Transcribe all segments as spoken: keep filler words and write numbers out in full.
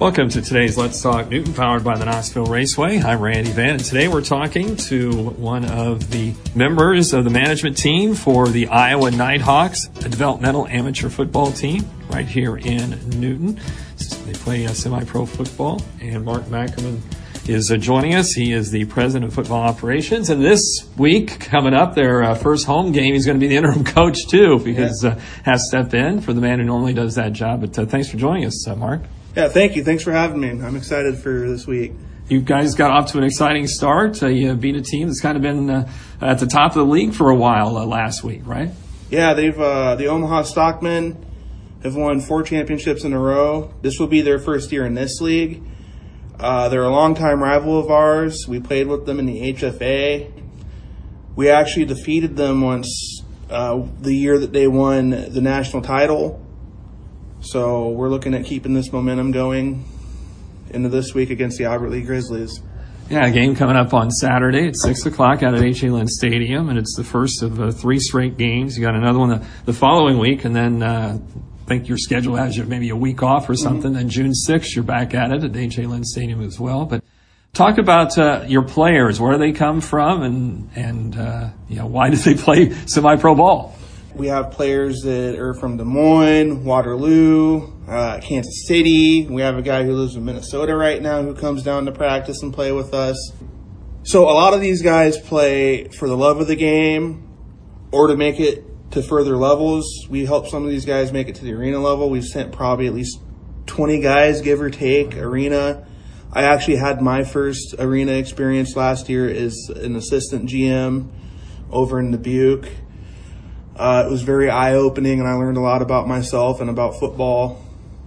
Welcome to today's Let's Talk Newton, powered by the Knoxville Raceway. I'm Randy Van, and today we're talking to one of the members of the management team for the Iowa Nighthawks, a developmental amateur football team right here in Newton. They play uh, semi-pro football, and Mark Mackerman is uh, joining us. He is the president of football operations, and this week, coming up, their uh, first home game, he's going to be the interim coach too, because uh, has stepped in for the man who normally does that job. But uh, thanks for joining us, uh, Mark. Yeah, thank you. Thanks for having me. I'm excited for this week. You guys got off to an exciting start. Uh, you beat a team that's kind of been uh, at the top of the league for a while uh, last week, right? Yeah, they've uh, the Omaha Stockmen have won four championships in a row. This will be their first year in this league. Uh, they're a longtime rival of ours. We played with them in the H F A. We actually defeated them once uh, the year that they won the national title. So we're looking at keeping this momentum going into this week against the Albert Lee Grizzlies. Yeah, a game coming up on Saturday at six o'clock out at H A. Lynn Stadium, and it's the first of uh, three straight games. You got another one the, the following week, and then uh, I think your schedule has you maybe a week off or something. Mm-hmm. Then June sixth, you're back at it at H A. Lynn Stadium as well. But talk about uh, your players. Where do they come from, and, and uh, you know, why do they play semi-pro ball? We have players that are from Des Moines, Waterloo, uh, Kansas City. We have a guy who lives in Minnesota right now who comes down to practice and play with us. So a lot of these guys play for the love of the game or to make it to further levels. We help some of these guys make it to the arena level. We've sent probably at least twenty guys, give or take, arena. I actually had my first arena experience last year as an assistant G M over in Dubuque. Uh, it was very eye-opening, and I learned a lot about myself and about football.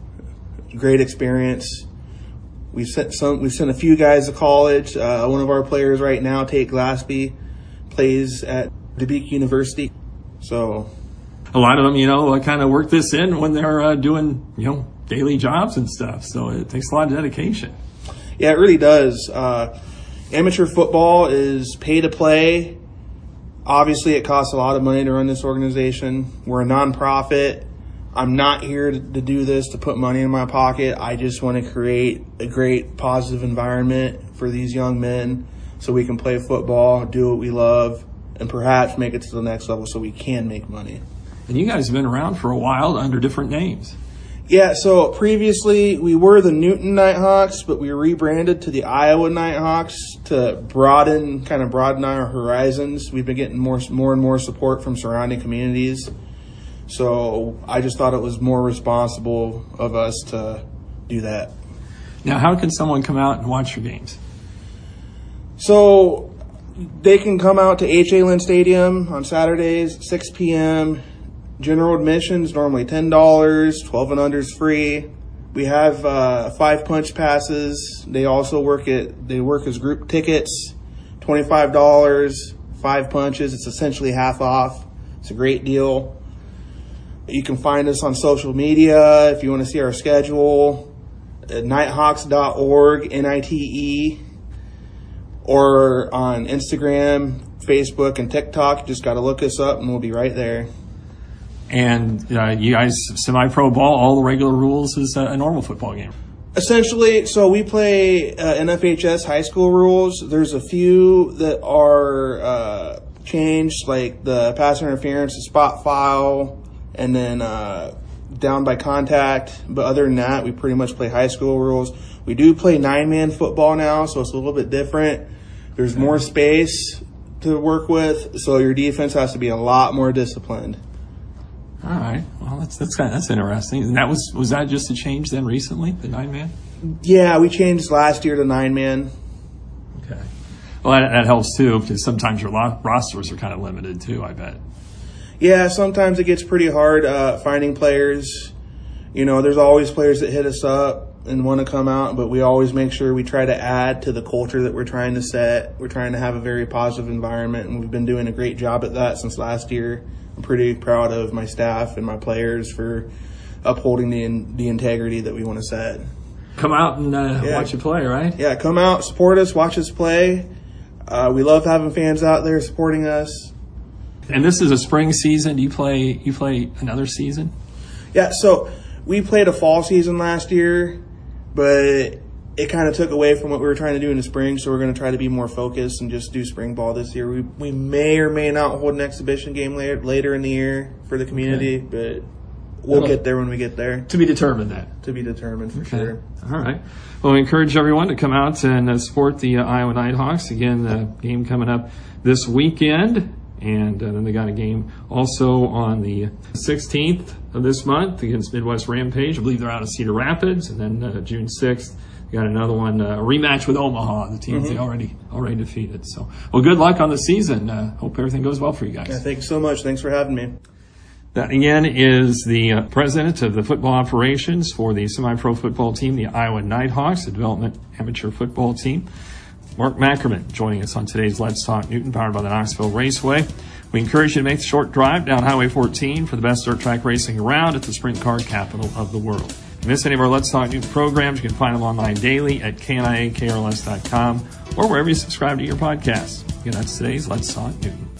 Great experience. We've sent some. We've sent a few guys to college. Uh, one of our players right now, Tate Glaspie, plays at Dubuque University. So, a lot of them, you know, kind of work this in when they're uh, doing, you know, daily jobs and stuff. So it takes a lot of dedication. Yeah, it really does. Uh, amateur football is pay to play. Obviously, it costs a lot of money to run this organization. We're a nonprofit. I'm not here to, to do this to put money in my pocket. I just want to create a great, positive environment for these young men so we can play football, do what we love, and perhaps make it to the next level so we can make money. And you guys have been around for a while under different names. Yeah, so previously we were the Newton Nighthawks, but we rebranded to the Iowa Nighthawks to broaden, kind of broaden our horizons. We've been getting more, more and more support from surrounding communities. So I just thought it was more responsible of us to do that. Now, how can someone come out and watch your games? So they can come out to H A. Lynn Stadium on Saturdays, six p.m., General admissions normally ten dollars, twelve and under is free. We have uh, five punch passes. They also work at they work as group tickets, twenty-five dollars, five punches. It's essentially half off. It's a great deal. You can find us on social media if you want to see our schedule at nighthawks dot org, N I T E, or on Instagram, Facebook, and TikTok. You just got to look us up and we'll be right there. And uh, you guys, semi-pro ball, all the regular rules is a normal football game. Essentially, so we play uh, N F H S high school rules. There's a few that are uh, changed, like the pass interference, the spot foul, and then uh, down by contact. But other than that, we pretty much play high school rules. We do play nine-man football now, so it's a little bit different. There's more space to work with, so your defense has to be a lot more disciplined. All right. Well, that's that's kind of, that's interesting. And that was was that just a change then recently, the nine man? Yeah, we changed last year to nine man. Okay. Well, that, that helps too, because sometimes your lo- rosters are kind of limited too, I bet. Yeah, sometimes it gets pretty hard uh, finding players. You know, there's always players that hit us up and want to come out, but we always make sure we try to add to the culture that we're trying to set. We're trying to have a very positive environment, and we've been doing a great job at that since last year. I'm pretty proud of my staff and my players for upholding the in, the integrity that we want to set. Come out and uh, yeah. watch you play, right? Yeah, come out, support us, watch us play. Uh, we love having fans out there supporting us. And this is a spring season. Do you play you play another season? Yeah, so we played a fall season last year. but it kind of took away from what we were trying to do in the spring, so we're going to try to be more focused and just do spring ball this year. We we may or may not hold an exhibition game later, later in the year for the community, okay. but we'll That'll, get there when we get there. To be determined then. To be determined, for okay. sure. All right. Well, we encourage everyone to come out and uh, support the uh, Iowa Nighthawks. Again, the game coming up this weekend. And uh, then they got a game also on the sixteenth of this month against Midwest Rampage. I believe they're out of Cedar Rapids. And then uh, June sixth, they got another one, uh, a rematch with Omaha, the teams mm-hmm. they already already defeated. So, well, good luck on the season. Uh, hope everything goes well for you guys. Yeah, thanks so much. Thanks for having me. That, again, is the uh, president of the football operations for the semi-pro football team, the Iowa Nighthawks, the development amateur football team. Mark Mackerman joining us on today's Let's Talk Newton, powered by the Knoxville Raceway. We encourage you to make the short drive down Highway fourteen for the best dirt track racing around at the sprint car capital of the world. If you miss any of our Let's Talk Newton programs, you can find them online daily at K N I A K R L S dot com or wherever you subscribe to your podcasts. Again, that's today's Let's Talk Newton.